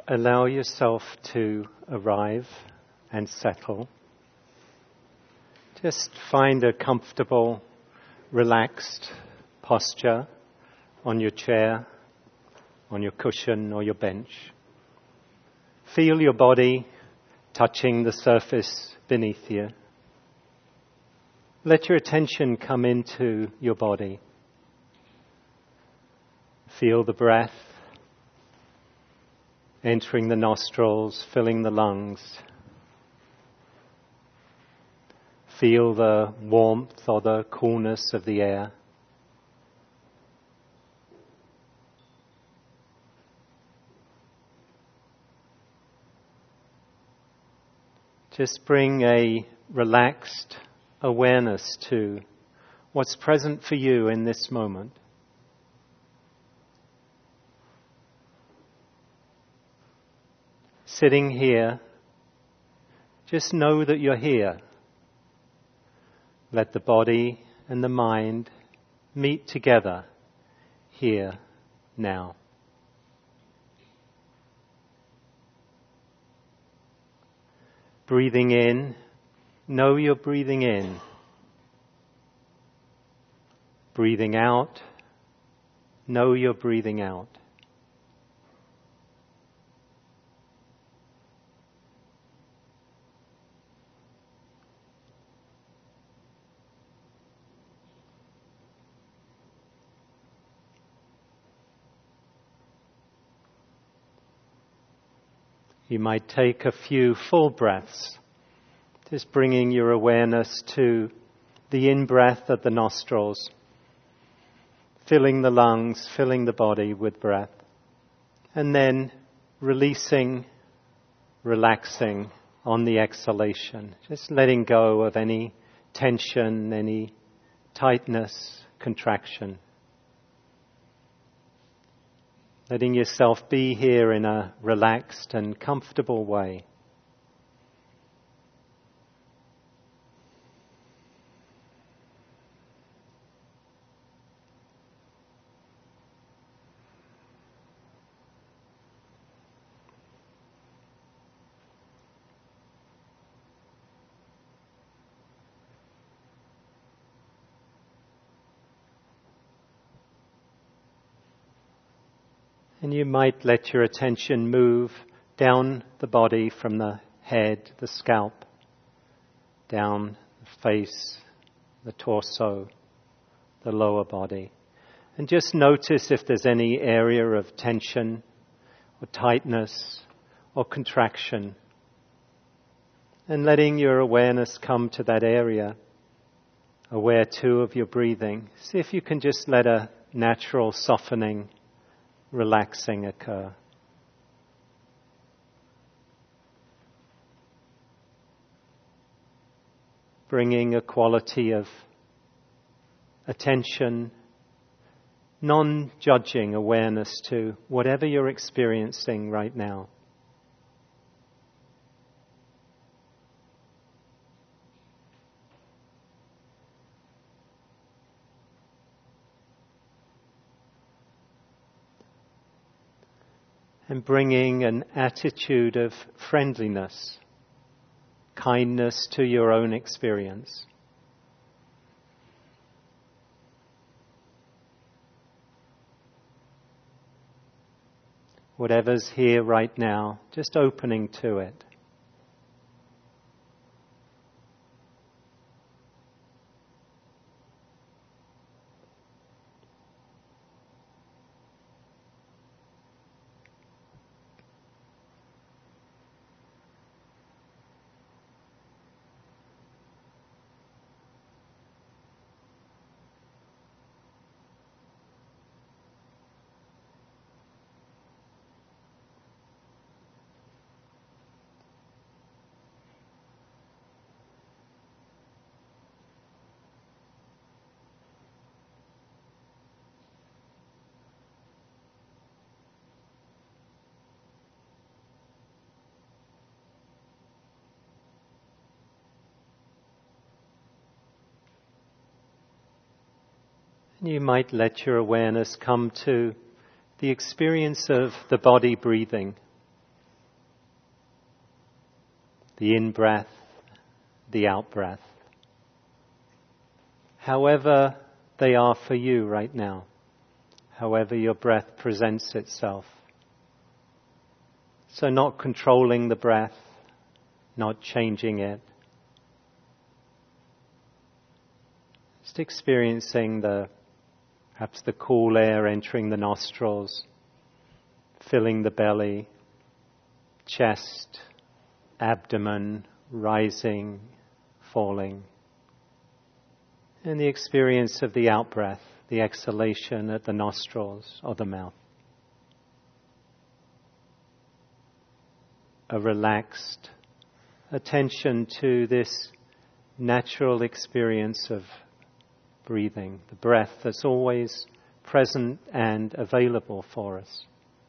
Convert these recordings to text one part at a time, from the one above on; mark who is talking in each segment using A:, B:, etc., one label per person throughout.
A: allow yourself to arrive and settle. Just find a comfortable, relaxed posture on your chair, on your cushion or your bench. Feel your body touching the surface beneath you. Let your attention come into your body. Feel the breath entering the nostrils, filling the lungs. Feel the warmth or the coolness of the air. Just bring a relaxed awareness to what's present for you in this moment. Sitting here, just know that you're here. Let the body and the mind meet together here, now. Breathing in, know you're breathing in. Breathing out, know you're breathing out. You might take a few full breaths, just bringing your awareness to the in-breath at the nostrils, filling the lungs, filling the body with breath, and then releasing, relaxing on the exhalation, just letting go of any tension, any tightness, contraction. Letting yourself be here in a relaxed and comfortable way. And you might let your attention move down the body from the head, the scalp, down the face, the torso, the lower body. And just notice if there's any area of tension or tightness or contraction. And letting your awareness come to that area, aware too of your breathing. See if you can just let a natural softening, relaxing occur. Bringing a quality of attention, non-judging awareness to whatever you're experiencing right now. And bringing an attitude of friendliness, kindness to your own experience. Whatever's here right now, just opening to it. You might let your awareness come to the experience of the body breathing. the in-breath, the out-breath. However they are for you right now, however your breath presents itself. So not controlling the breath, not changing it. Just experiencing perhaps the cool air entering the nostrils, filling the belly, chest, abdomen, rising, falling. And the experience of the out-breath, the exhalation at the nostrils or the mouth. A relaxed attention to this natural experience of breathing, the breath that's always present and available for us.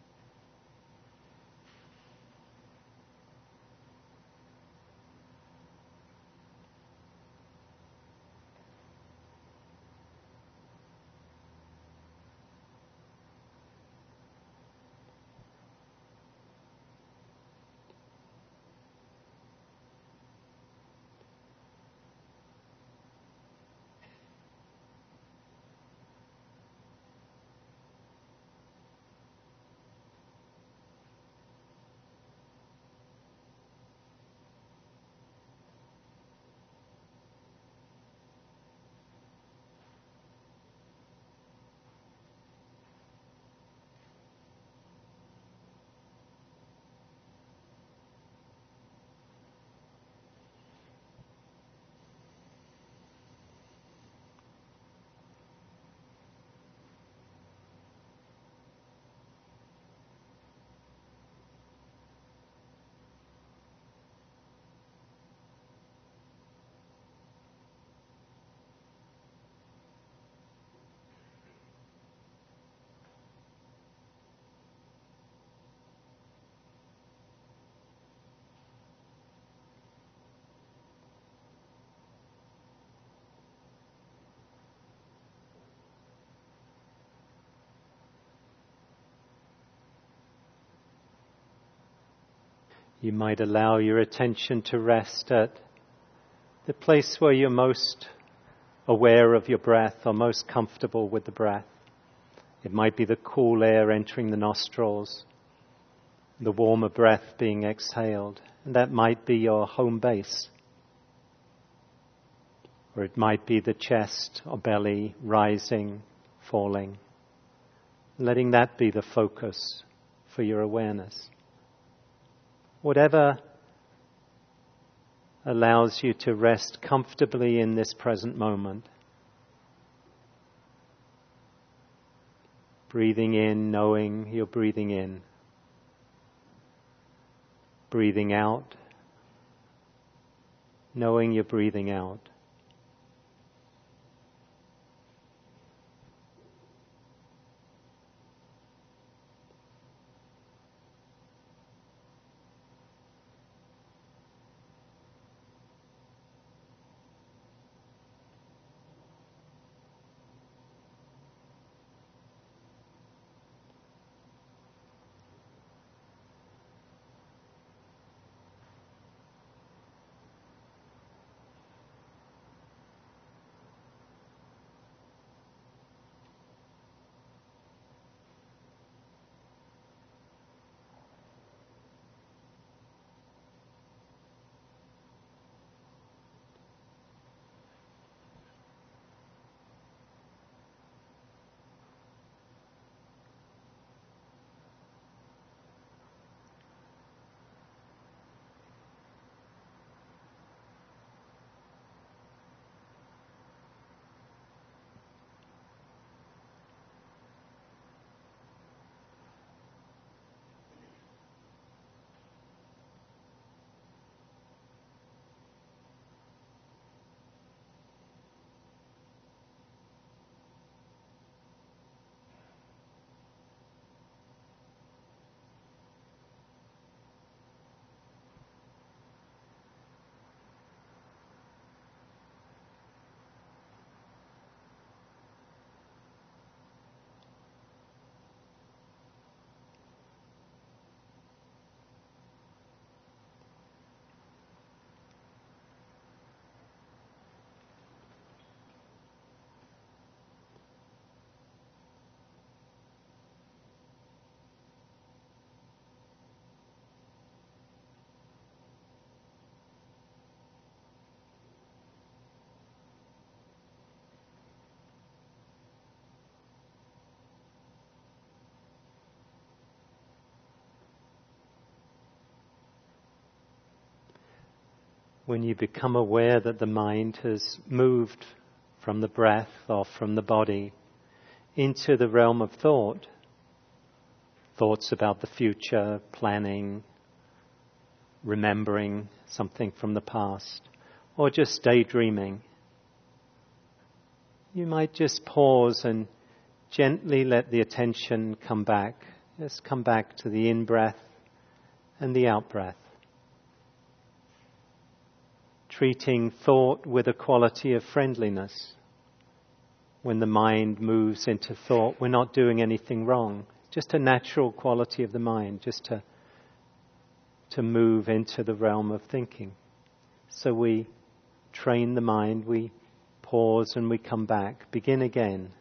A: You might allow your attention to rest at the place where you're most aware of your breath or most comfortable with the breath. It might be the cool air entering the nostrils, the warmer breath being exhaled, and that might be your home base. Or it might be the chest or belly rising, falling. Letting that be the focus for your awareness. Whatever allows you to rest comfortably in this present moment. Breathing in, knowing you're breathing in. Breathing out, knowing you're breathing out. when you become aware that the mind has moved from the breath or from the body into the realm of thought, thoughts about the future, planning, remembering something from the past, or just daydreaming, you might just pause and gently let the attention come back. Just come back to the in-breath and the out-breath. Treating thought with a quality of friendliness. When the mind moves into thought, we're not doing anything wrong. Just a natural quality of the mind, just to move into the realm of thinking. So we train the mind, we pause and we come back, begin again.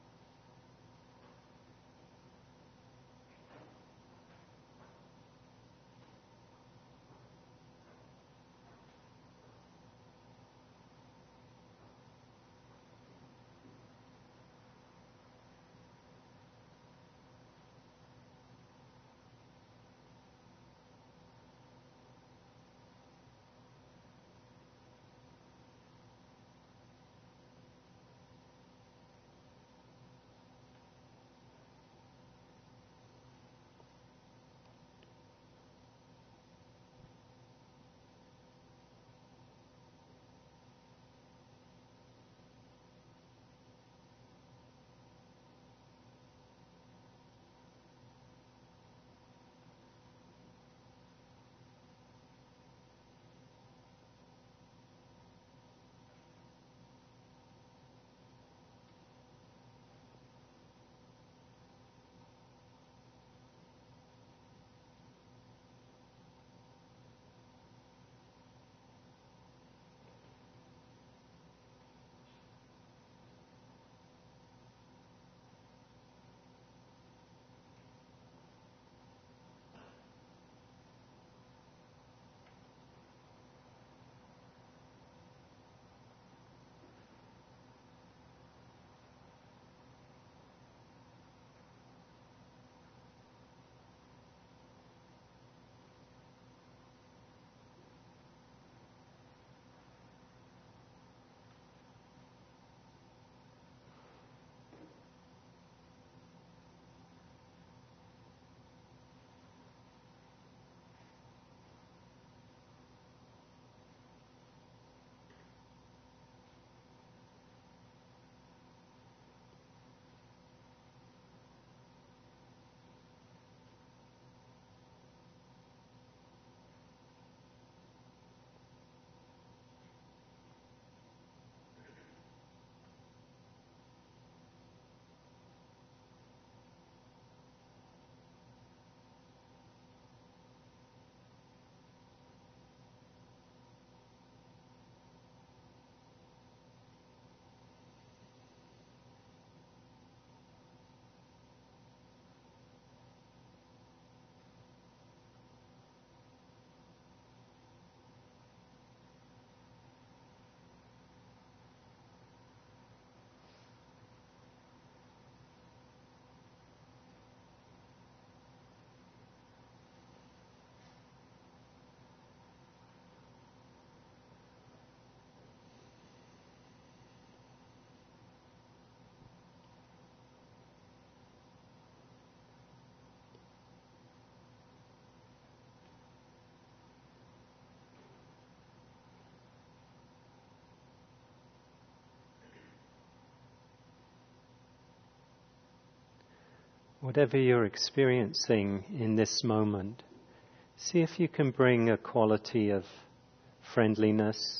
A: Whatever you're experiencing in this moment, see if you can bring a quality of friendliness,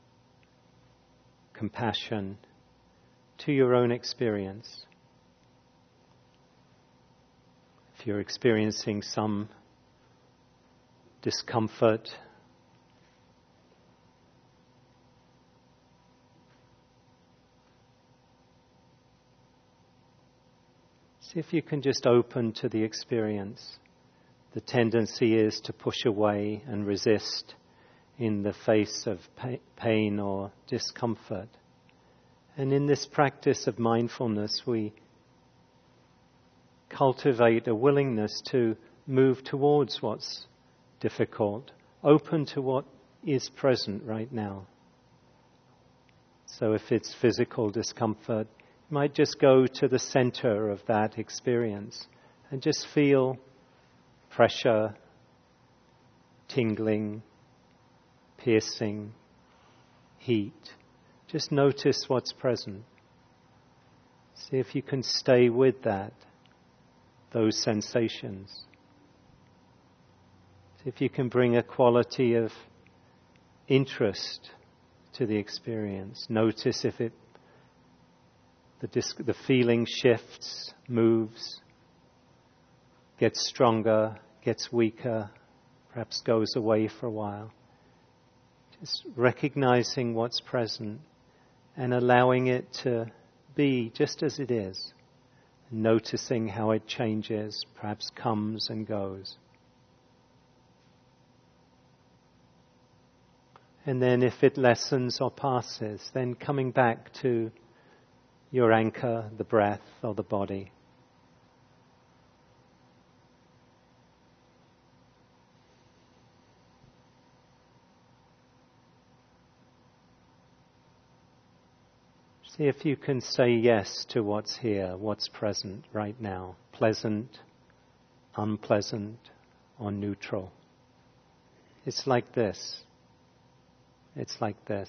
A: compassion to your own experience. If you're experiencing some discomfort, see if you can just open to the experience. The tendency is to push away and resist in the face of pain or discomfort. And in this practice of mindfulness, we cultivate a willingness to move towards what's difficult, open to what is present right now. So if it's physical discomfort, you might just go to the center of that experience and just feel pressure, tingling, piercing, heat. Just notice what's present. See if you can stay with that, those sensations. See if you can bring a quality of interest to the experience. Notice if the feeling shifts, moves, gets stronger, gets weaker, perhaps goes away for a while. Just recognizing what's present and allowing it to be just as it is. Noticing how it changes, perhaps comes and goes. And then if it lessens or passes, then coming back to your anchor, the breath or the body. See if you can say yes to what's here, what's present right now. Pleasant, unpleasant, or neutral. It's like this. It's like this.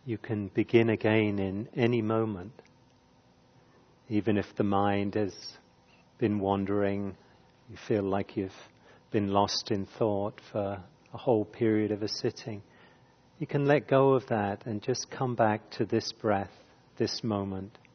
A: You can begin again in any moment, even if the mind has been wandering, you feel like you've been lost in thought for a whole period of a sitting. You can let go of that and just come back to this breath, this moment.